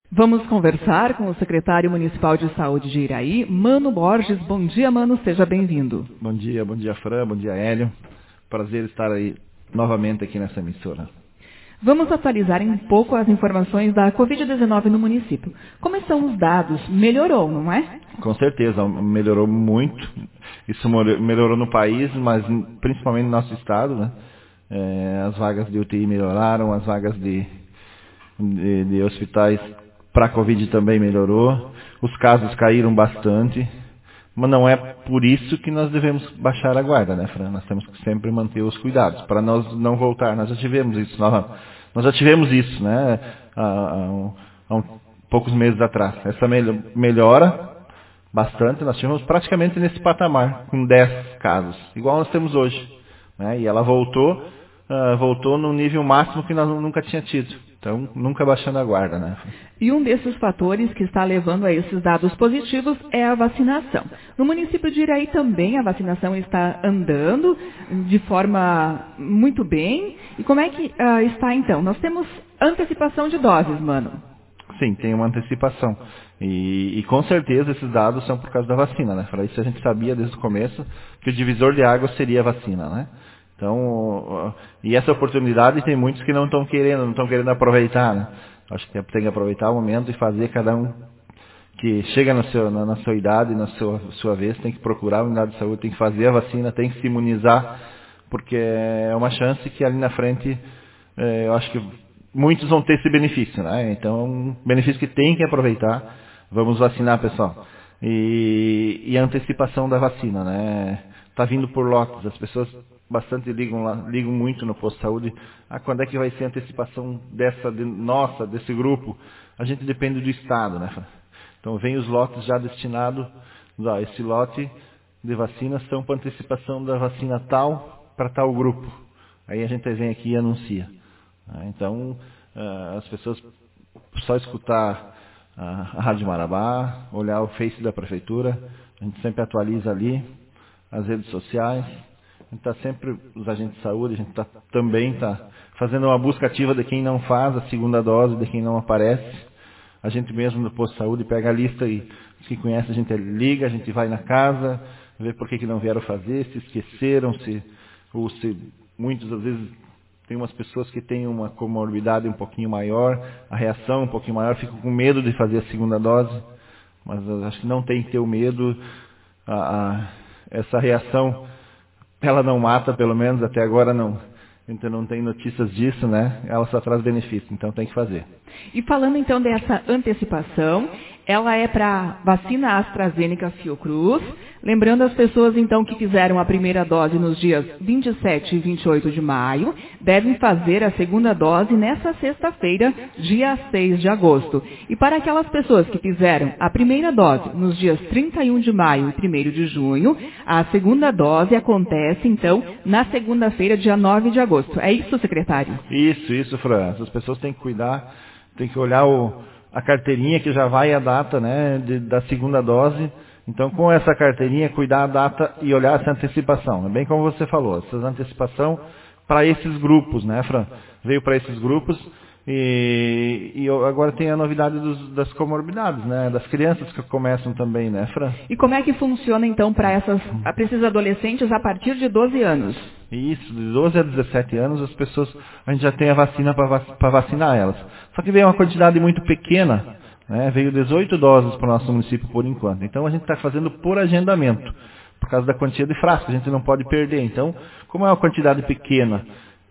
Vamos conversar com o secretário municipal de saúde de Iraí, Mano Borges. Bom dia, Mano, seja bem-vindo. Bom dia Fran, bom dia Hélio. Prazer estar aí novamente aqui nessa emissora. Vamos atualizar um pouco as informações da Covid-19 no município. Como estão os dados? Melhorou, não é? Com certeza, melhorou muito. Isso melhorou no país, mas principalmente no nosso estado, né? As vagas de UTI melhoraram, as vagas de hospitais para a Covid também melhorou. Os casos caíram bastante. Mas não é por isso que nós devemos baixar a guarda, né, Fran? Nós temos que sempre manter os cuidados, para nós não voltar. Nós já tivemos isso, né, há poucos meses atrás. Essa melhora bastante, nós tivemos praticamente nesse patamar, com 10 casos, igual nós temos hoje. Né, e ela voltou no nível máximo que nós nunca tinha tido. Então, nunca baixando a guarda, né? E um desses fatores que está levando a esses dados positivos é a vacinação. No município de Iraí também a vacinação está andando de forma muito bem. E como é que está então? Nós temos antecipação de doses, Mano. Sim, tem uma antecipação. E com certeza esses dados são por causa da vacina, né? Para isso a gente sabia desde o começo que o divisor de águas seria a vacina, né? Então, e essa oportunidade tem muitos que não estão querendo aproveitar, né? Acho que tem que aproveitar o momento e fazer cada um que chega na sua idade, na sua vez, tem que procurar a unidade de saúde, tem que fazer a vacina, tem que se imunizar, porque é uma chance que ali na frente, eu acho que muitos vão ter esse benefício, né? Então, um benefício que tem que aproveitar. Vamos vacinar, pessoal. E a antecipação da vacina, né? Está vindo por lotes, as pessoas bastante ligam muito no posto de saúde. Quando é que vai ser a antecipação desse grupo? A gente depende do estado, né? Então vem os lotes já destinados, esse lote de vacinas são para antecipação da vacina tal para tal grupo. Aí a gente vem aqui e anuncia. Então as pessoas só escutar a Rádio Marabá, olhar o Face da Prefeitura, a gente sempre atualiza ali, as redes sociais. A gente está sempre, os agentes de saúde, a gente também está fazendo uma busca ativa de quem não faz a segunda dose, de quem não aparece. A gente mesmo no posto de saúde pega a lista e os que conhecem a gente liga, a gente vai na casa, vê por que não vieram fazer, se esqueceram, se muitas às vezes tem umas pessoas que têm uma comorbidade um pouquinho maior, a reação um pouquinho maior, ficam com medo de fazer a segunda dose, mas eu acho que não tem que ter o medo, essa reação ela não mata, pelo menos até agora não. A gente não tem notícias disso, né? Ela só traz benefício, então tem que fazer. E falando então dessa antecipação, ela é para vacina AstraZeneca Fiocruz. Lembrando as pessoas então que fizeram a primeira dose nos dias 27 e 28 de maio, devem fazer a segunda dose nessa sexta-feira, dia 6 de agosto. E para aquelas pessoas que fizeram a primeira dose nos dias 31 de maio e 1º de junho, a segunda dose acontece então na segunda-feira, dia 9 de agosto. É isso, secretário? Isso, Fran. As pessoas têm que cuidar, têm que olhar a carteirinha que já vai a data, né, da segunda dose. Então, com essa carteirinha, cuidar a data e olhar essa antecipação. É bem como você falou, essa antecipação para esses grupos, né, Fran? Veio para esses grupos e agora tem a novidade das comorbidades, né? Das crianças que começam também, né, Fran? E como é que funciona, então, para esses adolescentes a partir de 12 anos? Isso, de 12 a 17 anos, a gente já tem a vacina para vacinar elas. Só que veio uma quantidade muito pequena, né? Veio 18 doses para o nosso município por enquanto. Então a gente está fazendo por agendamento, por causa da quantia de frascos, a gente não pode perder. Então, como é uma quantidade pequena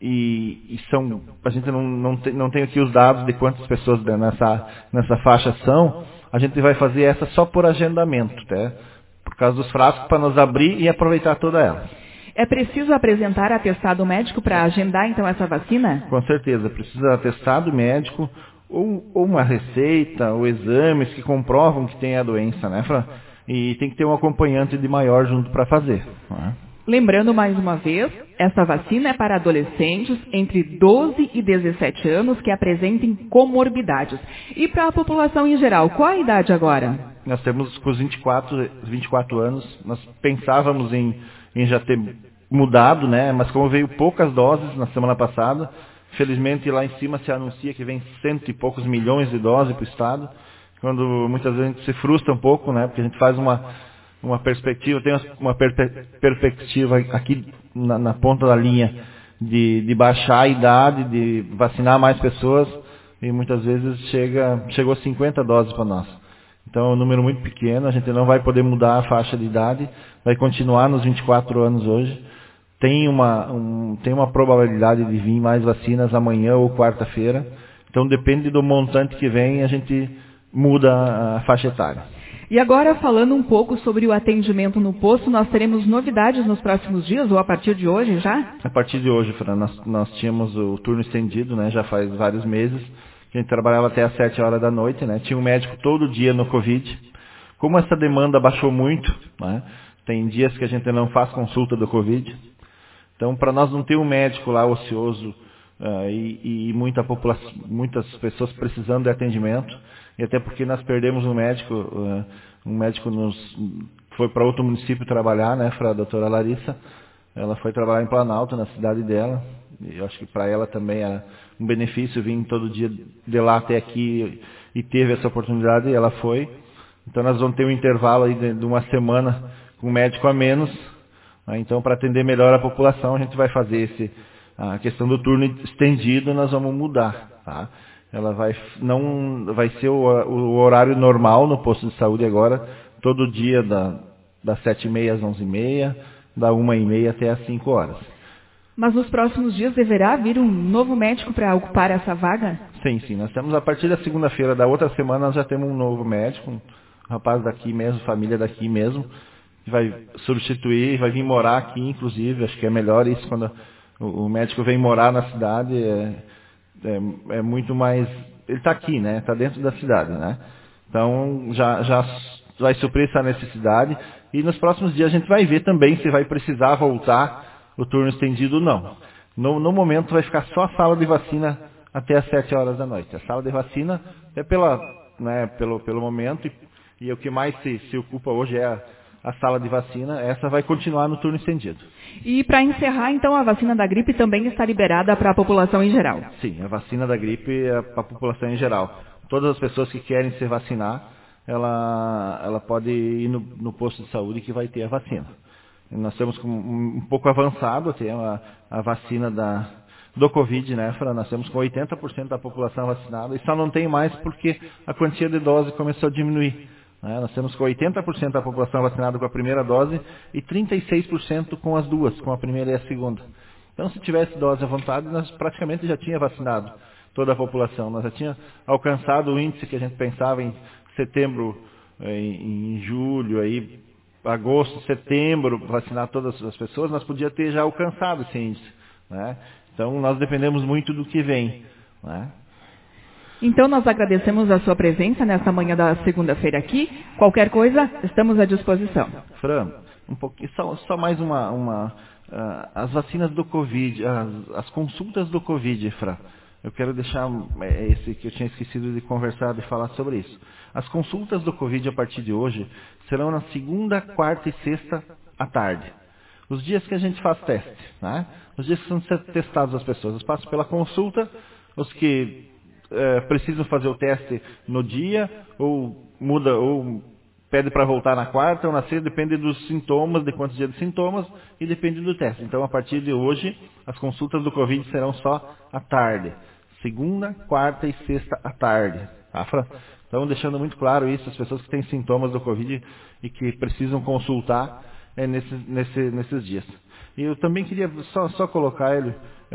a gente não tem aqui os dados de quantas pessoas nessa faixa são, a gente vai fazer essa só por agendamento, tá? Por causa dos frascos, para nos abrir e aproveitar toda ela. É preciso apresentar atestado médico para agendar, então, essa vacina? Com certeza, precisa atestado médico, ou uma receita, ou exames que comprovam que tem a doença, né, Fran? E tem que ter um acompanhante de maior junto para fazer. Né? Lembrando mais uma vez, essa vacina é para adolescentes entre 12 e 17 anos que apresentem comorbidades. E para a população em geral, qual a idade agora? Nós temos com os 24 anos, nós pensávamos em já ter mudado, né? Mas como veio poucas doses na semana passada, Felizmente lá em cima se anuncia que vem 100 e poucos milhões de doses para o Estado, quando muitas vezes a gente se frustra um pouco, né? Porque a gente faz uma perspectiva, tem uma perspectiva aqui na ponta da linha de baixar a idade, de vacinar mais pessoas, e muitas vezes chegou 50 doses para nós. Então é um número muito pequeno, a gente não vai poder mudar a faixa de idade, vai continuar nos 24 anos hoje. Tem uma probabilidade de vir mais vacinas amanhã ou quarta-feira. Então depende do montante que vem, a gente muda a faixa etária. E agora, falando um pouco sobre o atendimento no posto, nós teremos novidades nos próximos dias, ou a partir de hoje já? A partir de hoje, Fran, nós tínhamos o turno estendido, né, já faz vários meses, que a gente trabalhava até às 7 horas da noite, né, tinha um médico todo dia no Covid. Como essa demanda baixou muito, né, tem dias que a gente não faz consulta do Covid, então para nós não ter um médico lá ocioso e muitas pessoas precisando de atendimento, e até porque nós perdemos um médico foi para outro município trabalhar, né, a doutora Larissa, ela foi trabalhar em Planalto, na cidade dela, e eu acho que para ela também é um benefício vir todo dia de lá até aqui, e teve essa oportunidade, e ela foi. Então nós vamos ter um intervalo aí de uma semana com um médico a menos, né, então para atender melhor a população, a gente vai fazer a questão do turno estendido, nós vamos mudar, tá? Ela vai ser o horário normal no posto de saúde agora, todo dia das 7h30 às 11h30, da 1h30 até às 5 horas. Mas nos próximos dias deverá vir um novo médico para ocupar essa vaga? Sim. Nós temos, a partir da segunda-feira da outra semana, nós já temos um novo médico, um rapaz daqui mesmo, família daqui mesmo, que vai substituir, vai vir morar aqui, inclusive. Acho que é melhor isso, quando o médico vem morar na cidade, é muito mais... Ele está aqui, né? Está dentro da cidade, né? Então, já vai suprir essa necessidade. E nos próximos dias a gente vai ver também se vai precisar voltar o turno estendido ou não. No momento vai ficar só a sala de vacina até às 7 horas da noite. A sala de vacina é pelo momento, e o que mais se ocupa hoje é a sala de vacina. Essa vai continuar no turno estendido. E para encerrar, então, a vacina da gripe também está liberada para a população em geral? Sim, a vacina da gripe é para a população em geral. Todas as pessoas que querem se vacinar, ela pode ir no posto de saúde que vai ter a vacina. Nós temos um pouco avançado, tem a vacina do Covid, né, Fran? Nós temos com 80% da população vacinada, e só não tem mais porque a quantia de dose começou a diminuir. Né? Nós temos com 80% da população vacinada com a primeira dose e 36% com as duas, com a primeira e a segunda. Então, se tivesse dose à vontade, nós praticamente já tinha vacinado toda a população. Nós já tinha alcançado o índice que a gente pensava em setembro, em julho, aí, agosto, setembro, vacinar todas as pessoas, nós podíamos ter já alcançado esse índice. Né? Então, nós dependemos muito do que vem. Né? Então, nós agradecemos a sua presença nesta manhã da segunda-feira aqui. Qualquer coisa, estamos à disposição. Fran, um pouquinho, só mais as vacinas do Covid, as consultas do Covid, Fran. Eu quero deixar esse que eu tinha esquecido de conversar, de falar sobre isso. As consultas do Covid a partir de hoje serão na segunda, quarta e sexta à tarde. Os dias que a gente faz teste, né? Os dias que são testados as pessoas. Eles passam pela consulta, os que precisam fazer o teste no dia, ou pede para voltar na quarta ou na sexta, depende dos sintomas, de quantos dias de sintomas, e depende do teste. Então, a partir de hoje, as consultas do Covid serão só à tarde. Segunda, quarta e sexta à tarde. Tá, Fran? Então, deixando muito claro isso, as pessoas que têm sintomas do Covid e que precisam consultar nesses dias. E eu também queria só colocar ele...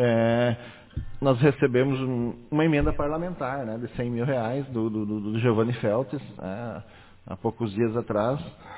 nós recebemos uma emenda parlamentar, né, de R$100 mil do Giovanni Feltes, há poucos dias atrás.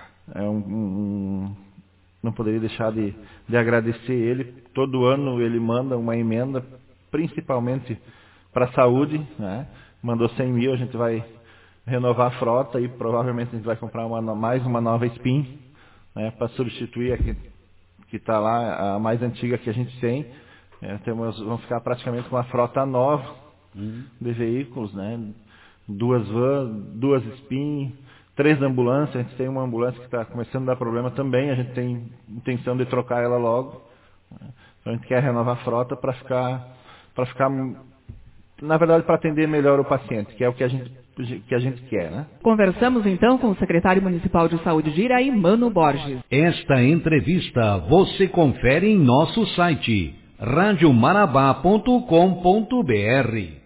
Não poderia deixar de agradecer ele. Todo ano ele manda uma emenda, principalmente para a saúde. Né? Mandou 100 mil, a gente vai renovar a frota e provavelmente a gente vai comprar mais uma nova Spin, né, para substituir a que está lá, a mais antiga que a gente tem. Vamos ficar praticamente com uma frota nova de veículos, né? 2 vans, 2 Spin, 3 ambulâncias. A gente tem uma ambulância que está começando a dar problema também, a gente tem intenção de trocar ela logo. Né? Então a gente quer renovar a frota para ficar para ficar, na verdade, para atender melhor o paciente, que é o que a gente quer, né? Conversamos então com o secretário municipal de saúde de Iraí, Mano Borges. Esta entrevista você confere em nosso site radiomarabá.com.br.